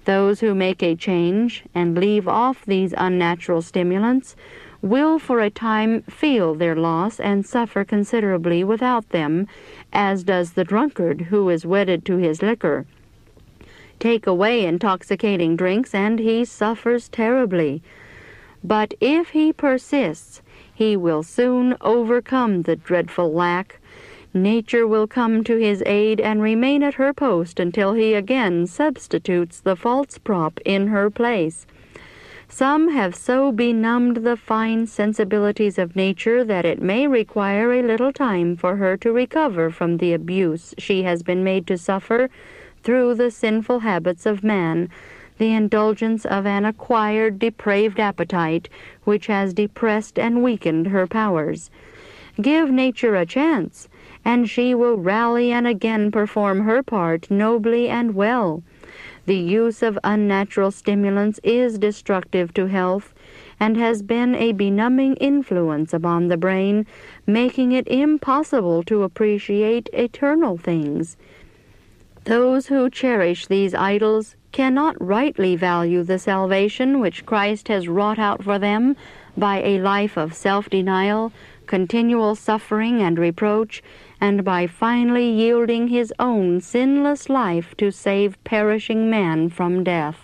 Those who make a change and leave off these unnatural stimulants will for a time feel their loss and suffer considerably without them, as does the drunkard who is wedded to his liquor. Take away intoxicating drinks, and he suffers terribly. But if he persists, he will soon overcome the dreadful lack. Nature will come to his aid and remain at her post until he again substitutes the false prop in her place. Some have so benumbed the fine sensibilities of nature that it may require a little time for her to recover from the abuse she has been made to suffer through the sinful habits of man, the indulgence of an acquired depraved appetite which has depressed and weakened her powers. Give nature a chance, and she will rally and again perform her part nobly and well. The use of unnatural stimulants is destructive to health, and has been a benumbing influence upon the brain, making it impossible to appreciate eternal things. Those who cherish these idols cannot rightly value the salvation which Christ has wrought out for them by a life of self-denial, continual suffering and reproach, and by finally yielding his own sinless life to save perishing man from death.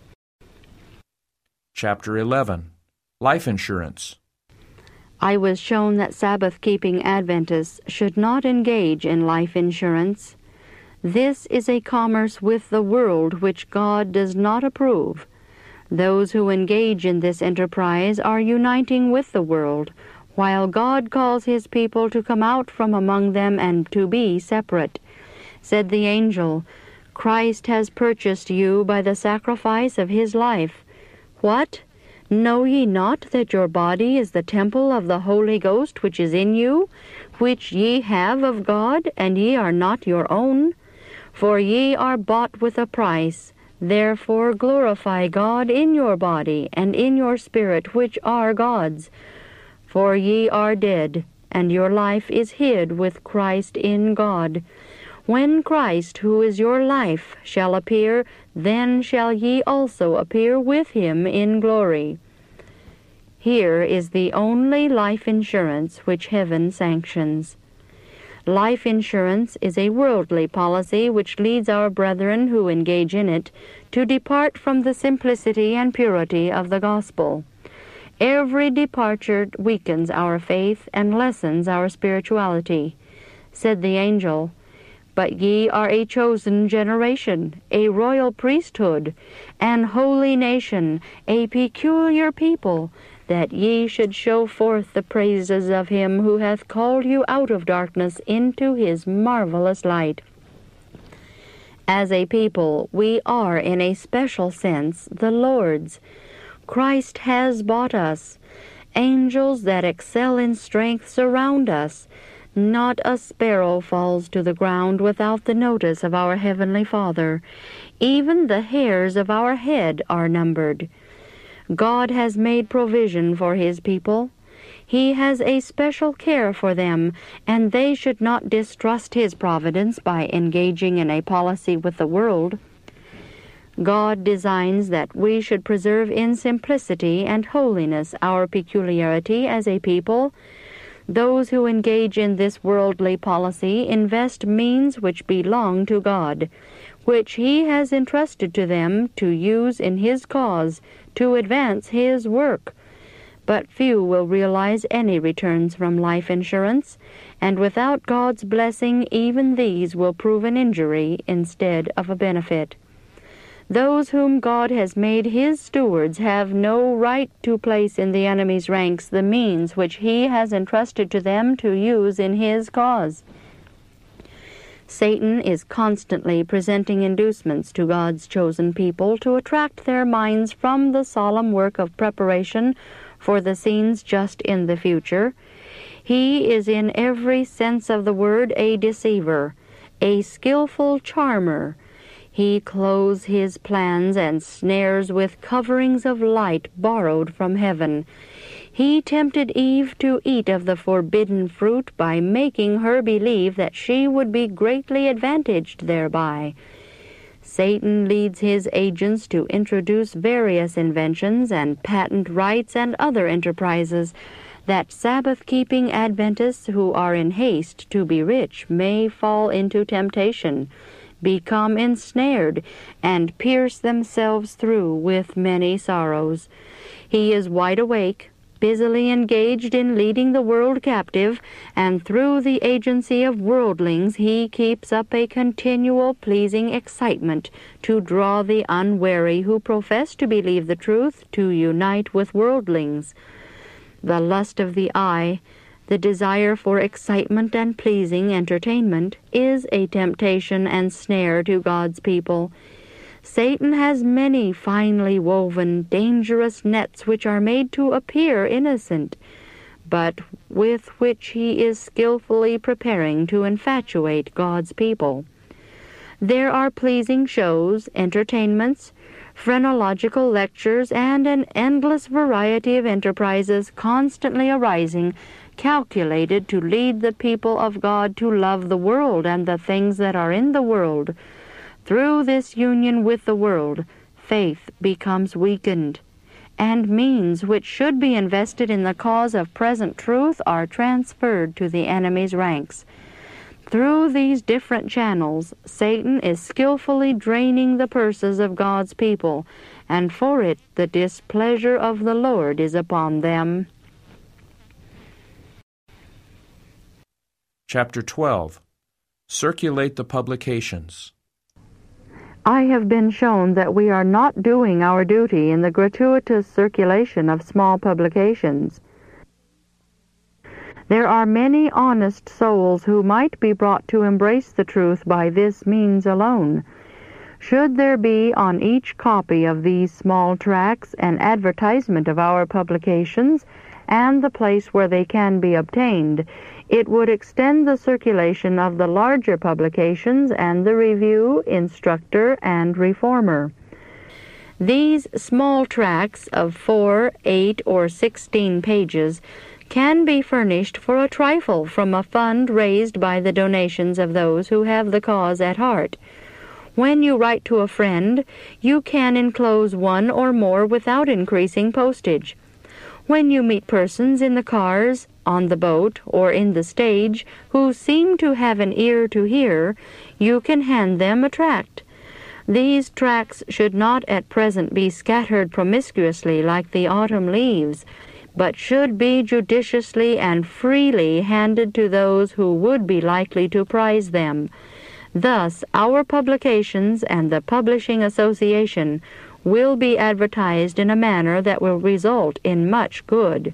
Chapter 11. Life Insurance. I was shown that Sabbath-keeping Adventists should not engage in life insurance. This is a commerce with the world which God does not approve. Those who engage in this enterprise are uniting with the world, while God calls his people to come out from among them and to be separate. Said the angel, "Christ has purchased you by the sacrifice of his life. What? Know ye not that your body is the temple of the Holy Ghost which is in you, which ye have of God, and ye are not your own? For ye are bought with a price. Therefore glorify God in your body and in your spirit, which are God's. For ye are dead, and your life is hid with Christ in God. When Christ, who is your life, shall appear, then shall ye also appear with him in glory." Here is the only life insurance which heaven sanctions. Life insurance is a worldly policy which leads our brethren who engage in it to depart from the simplicity and purity of the gospel. Every departure weakens our faith and lessens our spirituality. Said the angel, "But ye are a chosen generation, a royal priesthood, an holy nation, a peculiar people, that ye should show forth the praises of him who hath called you out of darkness into his marvelous light." As a people, we are in a special sense the Lord's. Christ has bought us. Angels that excel in strength surround us. Not a sparrow falls to the ground without the notice of our Heavenly Father. Even the hairs of our head are numbered. God has made provision for his people. He has a special care for them, and they should not distrust his providence by engaging in a policy with the world. God designs that we should preserve in simplicity and holiness our peculiarity as a people. Those who engage in this worldly policy invest means which belong to God, which he has entrusted to them to use in his cause to advance his work. But few will realize any returns from life insurance, and without God's blessing even these will prove an injury instead of a benefit. Those whom God has made his stewards have no right to place in the enemy's ranks the means which he has entrusted to them to use in his cause. Satan is constantly presenting inducements to God's chosen people to attract their minds from the solemn work of preparation for the scenes just in the future. He is in every sense of the word a deceiver, a skillful charmer. He clothes his plans and snares with coverings of light borrowed from heaven. He tempted Eve to eat of the forbidden fruit by making her believe that she would be greatly advantaged thereby. Satan leads his agents to introduce various inventions and patent rights and other enterprises that Sabbath-keeping Adventists who are in haste to be rich may fall into temptation, become ensnared, and pierce themselves through with many sorrows. He is wide awake, busily engaged in leading the world captive, and through the agency of worldlings he keeps up a continual pleasing excitement to draw the unwary who profess to believe the truth to unite with worldlings. The lust of the eye, the desire for excitement and pleasing entertainment, is a temptation and snare to God's people. Satan has many finely woven, dangerous nets which are made to appear innocent, but with which he is skillfully preparing to infatuate God's people. There are pleasing shows, entertainments, phrenological lectures, and an endless variety of enterprises constantly arising, calculated to lead the people of God to love the world and the things that are in the world. Through this union with the world, faith becomes weakened, and means which should be invested in the cause of present truth are transferred to the enemy's ranks. Through these different channels, Satan is skillfully draining the purses of God's people, and for it the displeasure of the Lord is upon them. Chapter 12. Circulate the publications. I have been shown that we are not doing our duty in the gratuitous circulation of small publications. There are many honest souls who might be brought to embrace the truth by this means alone. Should there be on each copy of these small tracts an advertisement of our publications and the place where they can be obtained, it would extend the circulation of the larger publications and the Review, Instructor, and Reformer. These small tracts of 4, 8, or 16 pages can be furnished for a trifle from a fund raised by the donations of those who have the cause at heart. When you write to a friend, you can enclose one or more without increasing postage. When you meet persons in the cars, on the boat, or in the stage who seem to have an ear to hear, you can hand them a tract. These tracts should not at present be scattered promiscuously like the autumn leaves, but should be judiciously and freely handed to those who would be likely to prize them. Thus, our publications and the Publishing Association will be advertised in a manner that will result in much good.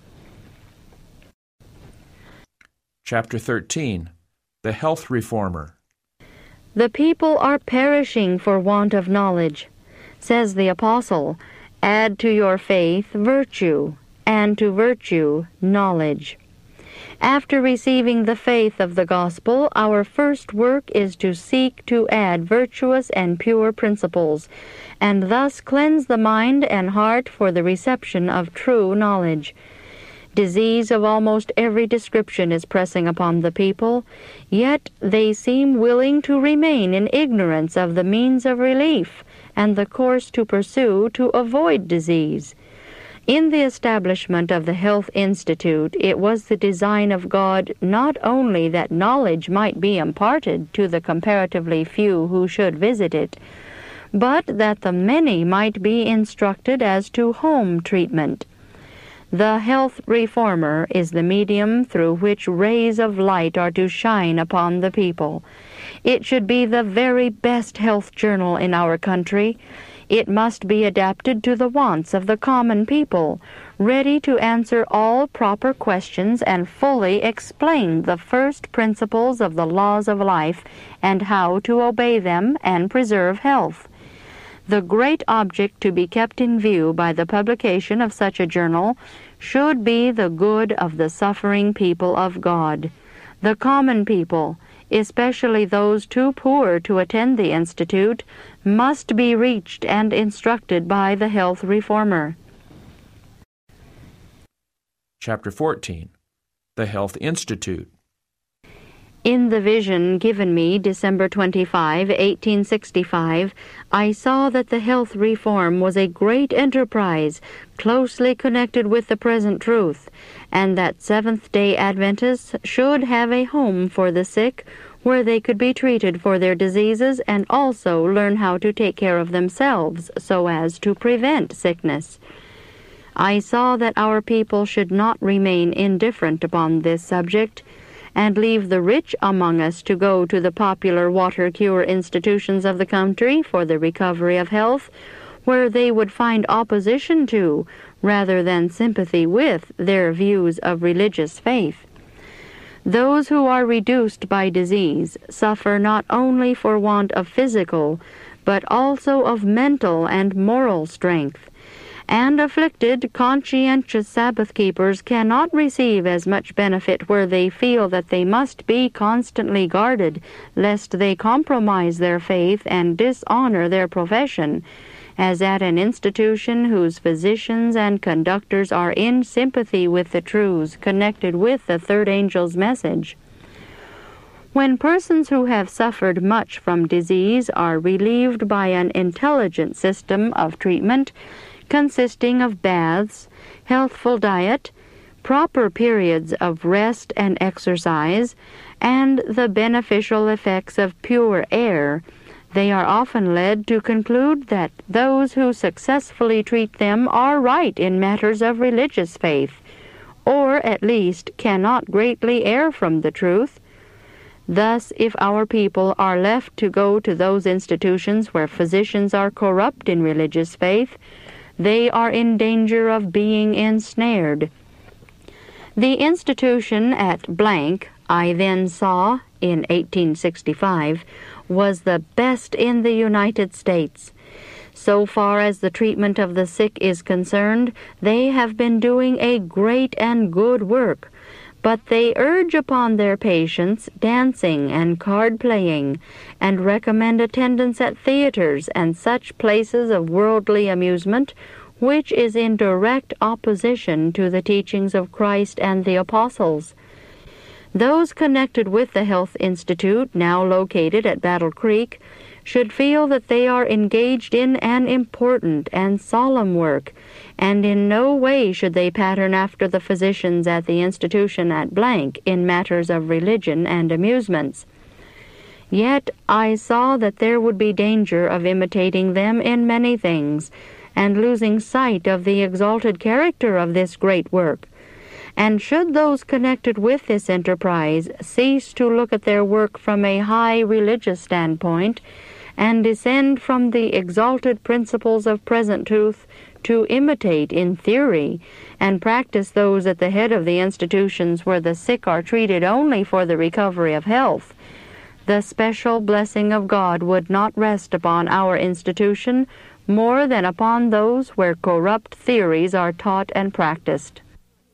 Chapter 13. The Health Reformer. The people are perishing for want of knowledge. Says the Apostle, "Add to your faith virtue, and to virtue knowledge." After receiving the faith of the gospel, our first work is to seek to add virtuous and pure principles, and thus cleanse the mind and heart for the reception of true knowledge. Disease of almost every description is pressing upon the people, yet they seem willing to remain in ignorance of the means of relief and the course to pursue to avoid disease. In the establishment of the Health Institute, it was the design of God not only that knowledge might be imparted to the comparatively few who should visit it, but that the many might be instructed as to home treatment. The Health Reformer is the medium through which rays of light are to shine upon the people. It should be the very best health journal in our country. It must be adapted to the wants of the common people, ready to answer all proper questions and fully explain the first principles of the laws of life and how to obey them and preserve health. The great object to be kept in view by the publication of such a journal should be the good of the suffering people of God. The common people, especially those too poor to attend the Institute, must be reached and instructed by the Health Reformer. Chapter 14. The Health Institute. In the vision given me December 25, 1865, I saw that the health reform was a great enterprise closely connected with the present truth, and that Seventh-day Adventists should have a home for the sick where they could be treated for their diseases and also learn how to take care of themselves so as to prevent sickness. I saw that our people should not remain indifferent upon this subject, and leave the rich among us to go to the popular water cure institutions of the country for the recovery of health, where they would find opposition to, rather than sympathy with, their views of religious faith. Those who are reduced by disease suffer not only for want of physical, but also of mental and moral strength, and afflicted, conscientious Sabbath keepers cannot receive as much benefit where they feel that they must be constantly guarded, lest they compromise their faith and dishonor their profession, as at an institution whose physicians and conductors are in sympathy with the truths connected with the third angel's message. When persons who have suffered much from disease are relieved by an intelligent system of treatment, consisting of baths, healthful diet, proper periods of rest and exercise, and the beneficial effects of pure air, they are often led to conclude that those who successfully treat them are right in matters of religious faith, or at least cannot greatly err from the truth. Thus, if our people are left to go to those institutions where physicians are corrupt in religious faith, they are in danger of being ensnared. The institution at blank, I then saw, in 1865, was the best in the United States. So far as the treatment of the sick is concerned, they have been doing a great and good work, but they urge upon their patients dancing and card-playing, and recommend attendance at theaters and such places of worldly amusement, which is in direct opposition to the teachings of Christ and the apostles. Those connected with the Health Institute, now located at Battle Creek, should feel that they are engaged in an important and solemn work, and in no way should they pattern after the physicians at the institution at blank in matters of religion and amusements. Yet I saw that there would be danger of imitating them in many things, and losing sight of the exalted character of this great work. And should those connected with this enterprise cease to look at their work from a high religious standpoint, and descend from the exalted principles of present truth to imitate in theory, and practice those at the head of the institutions where the sick are treated only for the recovery of health, the special blessing of God would not rest upon our institution more than upon those where corrupt theories are taught and practiced.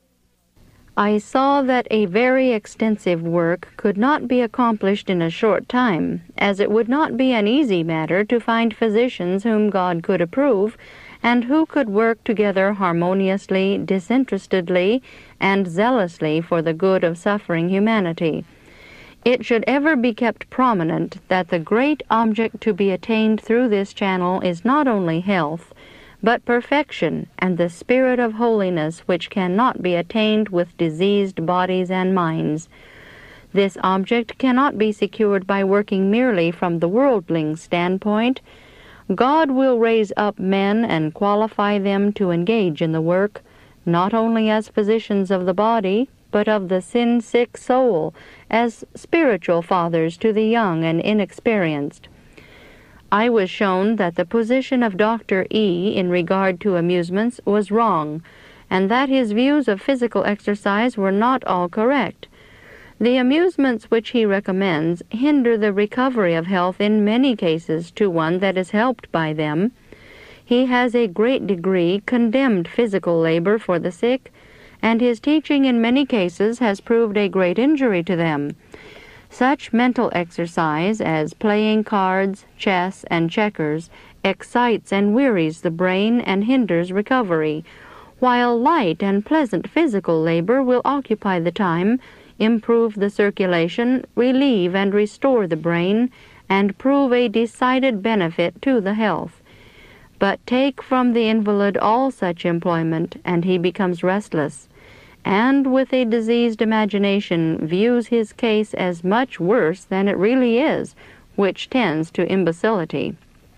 I saw that a very extensive work could not be accomplished in a short time, as it would not be an easy matter to find physicians whom God could approve, and who could work together harmoniously, disinterestedly, and zealously for the good of suffering humanity. It should ever be kept prominent that the great object to be attained through this channel is not only health, but perfection and the spirit of holiness which cannot be attained with diseased bodies and minds. This object cannot be secured by working merely from the worldling's standpoint. God will raise up men and qualify them to engage in the work, not only as physicians of the body, but of the sin-sick soul, as spiritual fathers to the young and inexperienced. I was shown that the position of Dr. E. in regard to amusements was wrong, and that his views of physical exercise were not all correct. The amusements which he recommends hinder the recovery of health in many cases to one that is helped by them. He has a great degree condemned physical labor for the sick, and his teaching in many cases has proved a great injury to them. Such mental exercise as playing cards, chess, and checkers excites and wearies the brain and hinders recovery, while light and pleasant physical labor will occupy the time improve the circulation, relieve and restore the brain, and prove a decided benefit to the health. But take from the invalid all such employment, and he becomes restless, and with a diseased imagination views his case as much worse than it really is, which tends to imbecility.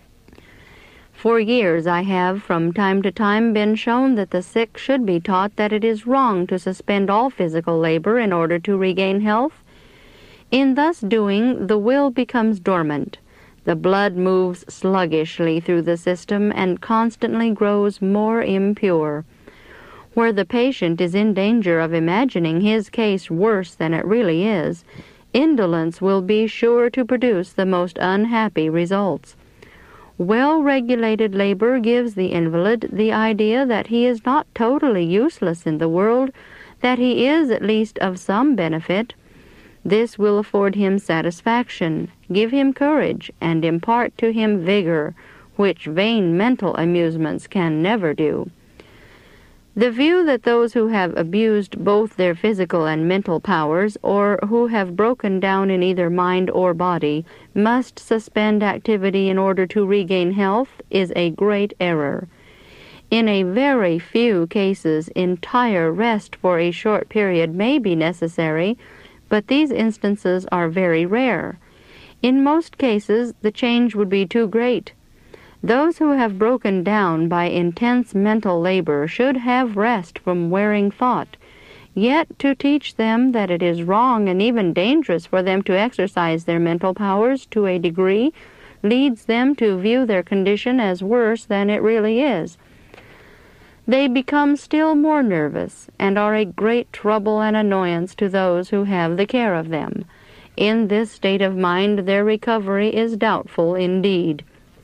For years I have from time to time been shown that the sick should be taught that it is wrong to suspend all physical labor in order to regain health. In thus doing, the will becomes dormant. The blood moves sluggishly through the system and constantly grows more impure. Where the patient is in danger of imagining his case worse than it really is, indolence will be sure to produce the most unhappy results. Well-regulated labor gives the invalid the idea that he is not totally useless in the world, that he is at least of some benefit. This will afford him satisfaction, give him courage, and impart to him vigor, which vain mental amusements can never do. The view that those who have abused both their physical and mental powers, or who have broken down in either mind or body, must suspend activity in order to regain health, is a great error. In a very few cases, entire rest for a short period may be necessary, but these instances are very rare. In most cases, the change would be too great. Those who have broken down by intense mental labor should have rest from wearing thought. Yet to teach them that it is wrong and even dangerous for them to exercise their mental powers to a degree leads them to view their condition as worse than it really is. They become still more nervous and are a great trouble and annoyance to those who have the care of them. In this state of mind their recovery is doubtful indeed.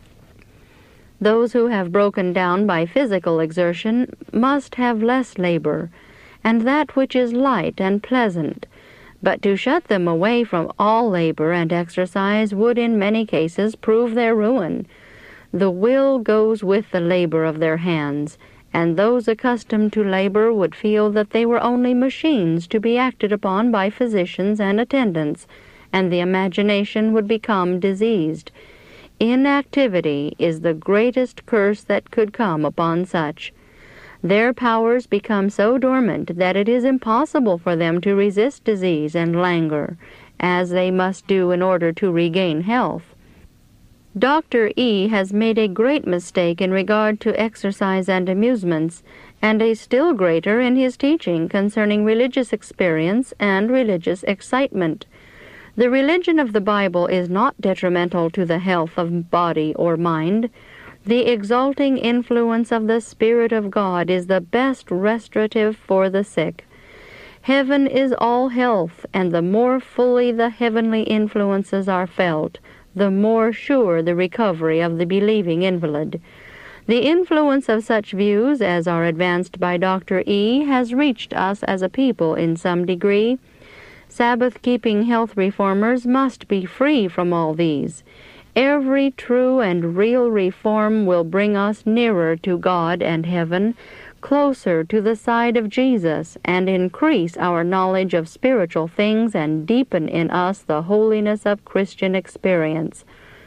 Those who have broken down by physical exertion must have less labor, and that which is light and pleasant, but to shut them away from all labor and exercise would in many cases prove their ruin. The will goes with the labor of their hands, and those accustomed to labor would feel that they were only machines to be acted upon by physicians and attendants, and the imagination would become diseased. Inactivity is the greatest curse that could come upon such. Their powers become so dormant that it is impossible for them to resist disease and languor, as they must do in order to regain health. Dr. E. has made a great mistake in regard to exercise and amusements, and a still greater in his teaching concerning religious experience and religious excitement. The religion of the Bible is not detrimental to the health of body or mind. The exalting influence of the Spirit of God is the best restorative for the sick. Heaven is all health, and the more fully the heavenly influences are felt, the more sure the recovery of the believing invalid. The influence of such views as are advanced by Dr. E. has reached us as a people in some degree. Sabbath-keeping health reformers must be free from all these. Every true and real reform will bring us nearer to God and heaven, closer to the side of Jesus, and increase our knowledge of spiritual things and deepen in us the holiness of Christian experience.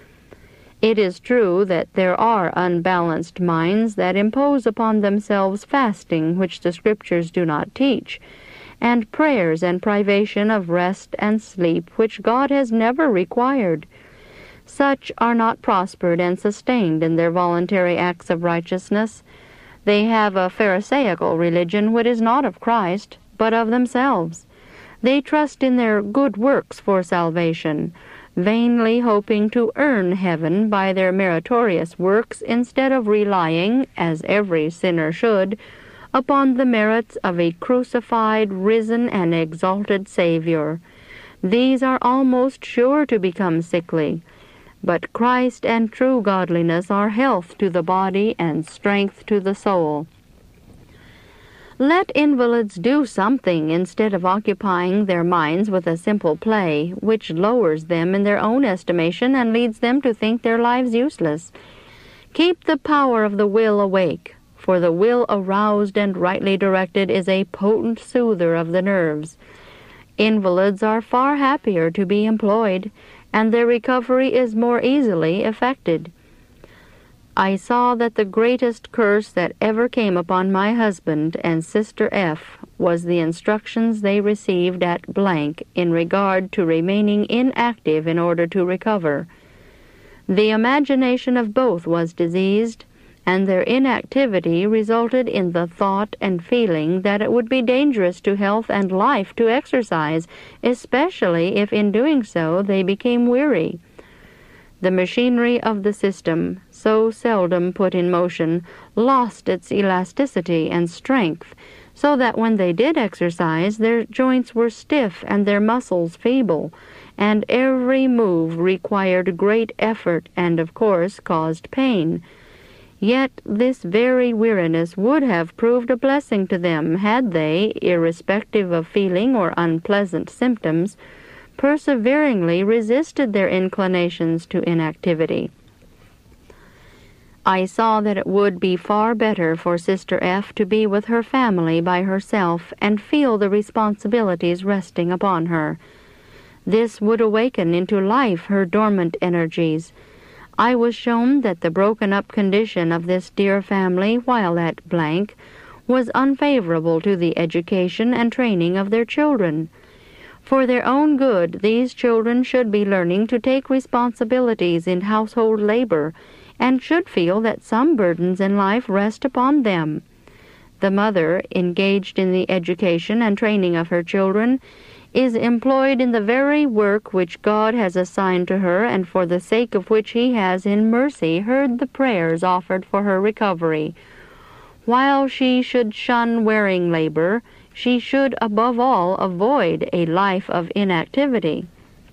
It is true that there are unbalanced minds that impose upon themselves fasting which the Scriptures do not teach, and prayers and privation of rest and sleep which God has never required. Such are not prospered and sustained in their voluntary acts of righteousness. They have a pharisaical religion which is not of Christ, but of themselves. They trust in their good works for salvation, vainly hoping to earn heaven by their meritorious works instead of relying, as every sinner should, upon the merits of a crucified, risen, and exalted Savior. These are almost sure to become sickly, but Christ and true godliness are health to the body and strength to the soul. Let invalids do something instead of occupying their minds with a simple play, which lowers them in their own estimation and leads them to think their lives useless. Keep the power of the will awake, for the will aroused and rightly directed is a potent soother of the nerves. Invalids are far happier to be employed, and their recovery is more easily effected. I saw that the greatest curse that ever came upon my husband and Sister F. was the instructions they received at blank in regard to remaining inactive in order to recover. The imagination of both was diseased, and their inactivity resulted in the thought and feeling that it would be dangerous to health and life to exercise, especially if in doing so they became weary. The machinery of the system, so seldom put in motion, lost its elasticity and strength, so that when they did exercise, their joints were stiff and their muscles feeble, and every move required great effort and, of course, caused pain. Yet this very weariness would have proved a blessing to them had they, irrespective of feeling or unpleasant symptoms, perseveringly resisted their inclinations to inactivity. I saw that it would be far better for Sister F. to be with her family by herself and feel the responsibilities resting upon her. This would awaken into life her dormant energies. I was shown that the broken-up condition of this dear family while at blank was unfavorable to the education and training of their children. For their own good, these children should be learning to take responsibilities in household labor, and should feel that some burdens in life rest upon them. The mother, engaged in the education and training of her children, is employed in the very work which God has assigned to her, and for the sake of which He has in mercy heard the prayers offered for her recovery. While she should shun wearing labor, she should above all avoid a life of inactivity.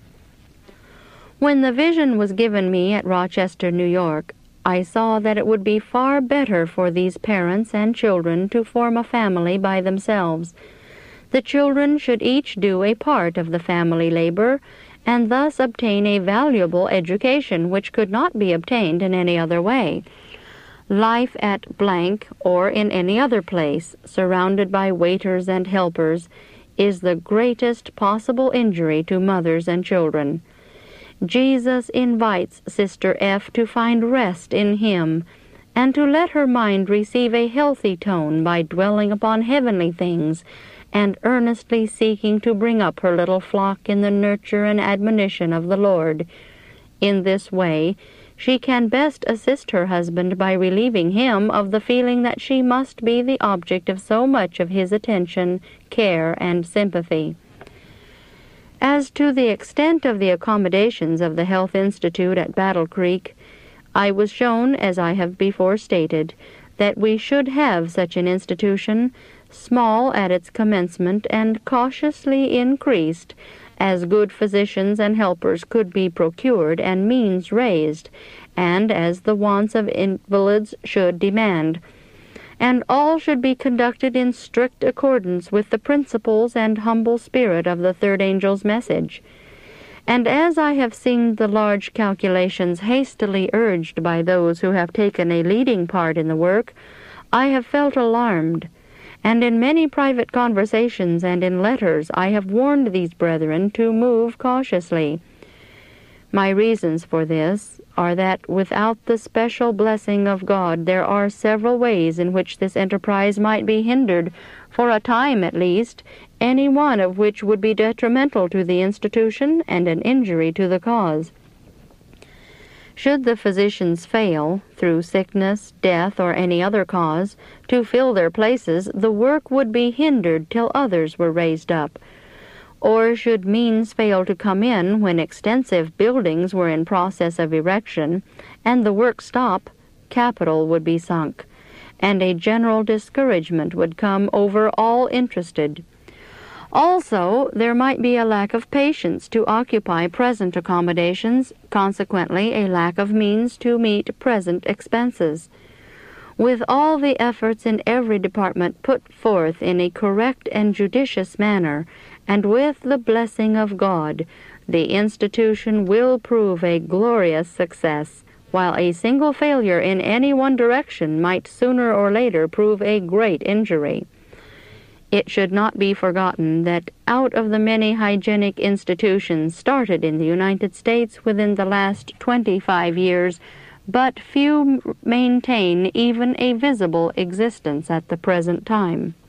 When the vision was given me at Rochester, New York, I saw that it would be far better for these parents and children to form a family by themselves. The children should each do a part of the family labor, and thus obtain a valuable education which could not be obtained in any other way. Life at blank, or in any other place, surrounded by waiters and helpers, is the greatest possible injury to mothers and children. Jesus invites Sister F. to find rest in Him, and to let her mind receive a healthy tone by dwelling upon heavenly things, and earnestly seeking to bring up her little flock in the nurture and admonition of the Lord. In this way, she can best assist her husband by relieving him of the feeling that she must be the object of so much of his attention, care, and sympathy. As to the extent of the accommodations of the Health Institute at Battle Creek, I was shown, as I have before stated, that we should have such an institution, small at its commencement and cautiously increased, as good physicians and helpers could be procured and means raised, and as the wants of invalids should demand. And all should be conducted in strict accordance with the principles and humble spirit of the third angel's message. And as I have seen the large calculations hastily urged by those who have taken a leading part in the work, I have felt alarmed, and in many private conversations and in letters I have warned these brethren to move cautiously. My reasons for this are that without the special blessing of God there are several ways in which this enterprise might be hindered, for a time at least, any one of which would be detrimental to the institution and an injury to the cause. Should the physicians fail, through sickness, death, or any other cause, to fill their places, the work would be hindered till others were raised up. Or should means fail to come in when extensive buildings were in process of erection, and the work stop, capital would be sunk, and a general discouragement would come over all interested. Also, there might be a lack of patience to occupy present accommodations, consequently a lack of means to meet present expenses. With all the efforts in every department put forth in a correct and judicious manner, and with the blessing of God, the institution will prove a glorious success, while a single failure in any one direction might sooner or later prove a great injury. It should not be forgotten that out of the many hygienic institutions started in the United States within the last 25 years, but few maintain even a visible existence at the present time.